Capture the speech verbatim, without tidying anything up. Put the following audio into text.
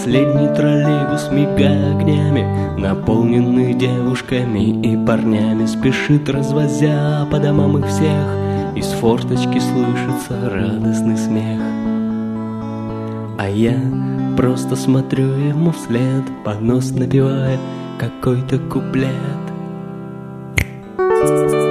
Последний троллейбус, мигая огнями, наполненный девушками и парнями, спешит, развозя по домам их всех. Из форточки слышится радостный смех. А я просто смотрю ему вслед, под нос напевая какой-то куплет.